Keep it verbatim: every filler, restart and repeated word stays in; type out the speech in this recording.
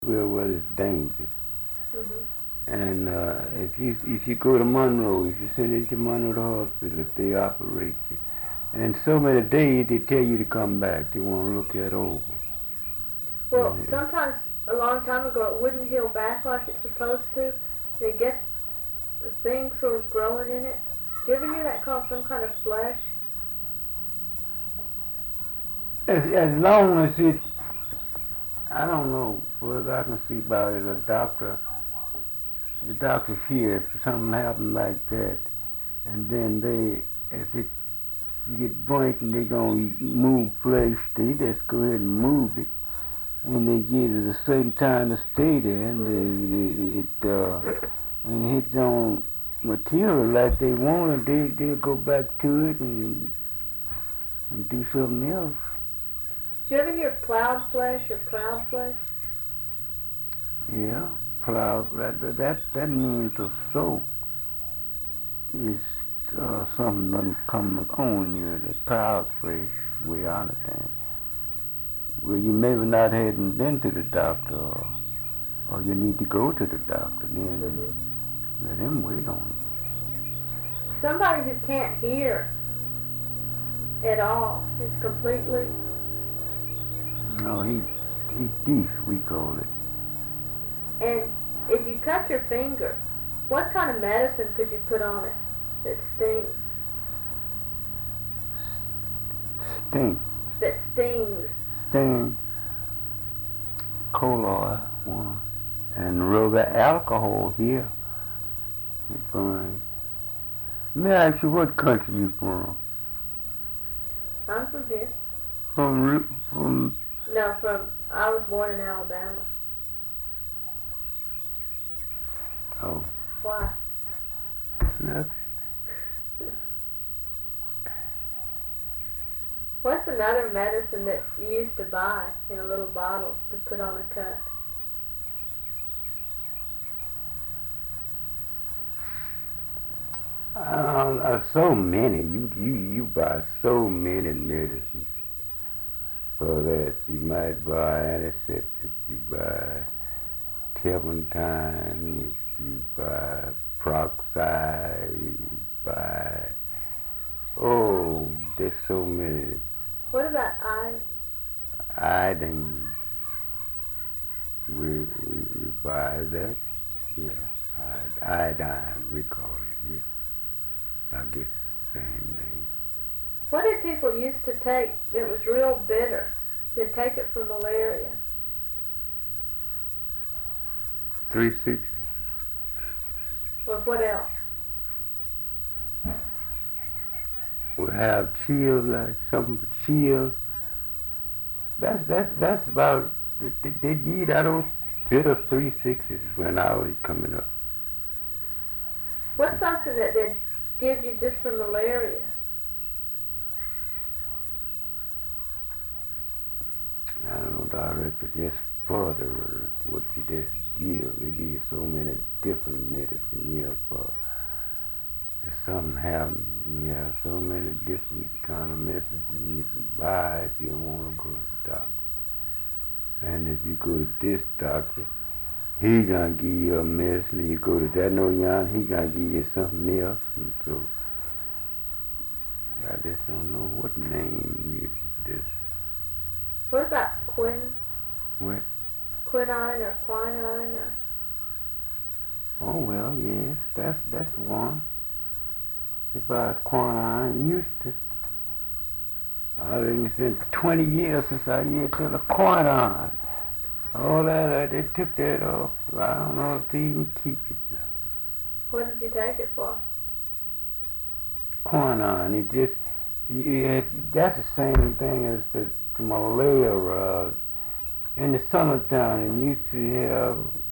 Well, well, it's dangerous. Mhm. And uh, if you if you go to Monroe, if you send it to Monroe the hospital, if they operate you, and so many days they tell you to come back, they want to look it over. Well, And, sometimes a long time ago it wouldn't heal back like it's supposed to, and it gets the thing sort of growing in it. Do you ever hear that called some kind of flesh? as as long as it, I don't know whether I can see about it. A doctor, the doctors here, if something happened like that, and then they, if it you get blink and they gonna move flesh, they just go ahead and move it. And they give it a certain time to stay there, and they, it, it uh, and it hits on material like they want it, they they'll go back to it and and do something else. Do you ever hear plowed flesh or proud flesh? Yeah, plow. That that that means the soul is uh, something done come on you. The proud flesh, we understand. Well, you maybe not hadn't been to the doctor, or, or you need to go to the doctor then and Mhm. let him wait on Somebody who can't hear at all is completely. you. No, he he deaf, we call it. And if you cut your finger, what kind of medicine could you put on it that stings? Stink, That stings. sting, colloid one, and rub the alcohol here. It burns. May I ask you what country you from? I'm from here. From from No, from I was born in Alabama. oh Why? nothing. What's another medicine that you used to buy in a little bottle to put on a cut? Um, uh, so many. You you you buy so many medicines for that. You might buy antiseptic. You buy turpentine. You, you buy peroxide. You buy oh, there's so many. What about I? Iodine. We, we, we buy that. Yeah, iodine. We call it. Yeah, I guess same name. What did people used to take that was real bitter? They'd take it for malaria. Three sixty. Or what else? We have chills, like something for chills. That's that's that's about. They, they give that those bitter three sixes when I was coming up. What's something that they'd give you just for malaria? I don't know directly, just further what you just give. They give you so many different medicine here for if something happens. You have so many different kind of medicine you can buy if you don't want to go to the doctor. And if you go to this doctor, he gonna give you a medicine, and you go to that no yon, he gonna give you something else, and so I just don't know what name you just What about quin? what. Quinine or quinine or? Oh well, yes, that's that's one. If I was quinine, used to. I think it's been twenty years since I used to the quinine. All that, uh, they took that off. I don't know if they even keep it now. What did you take it for? Quinine, it just, yeah, that's the same thing as the, the malaria. Uh, in the summertime, it used to have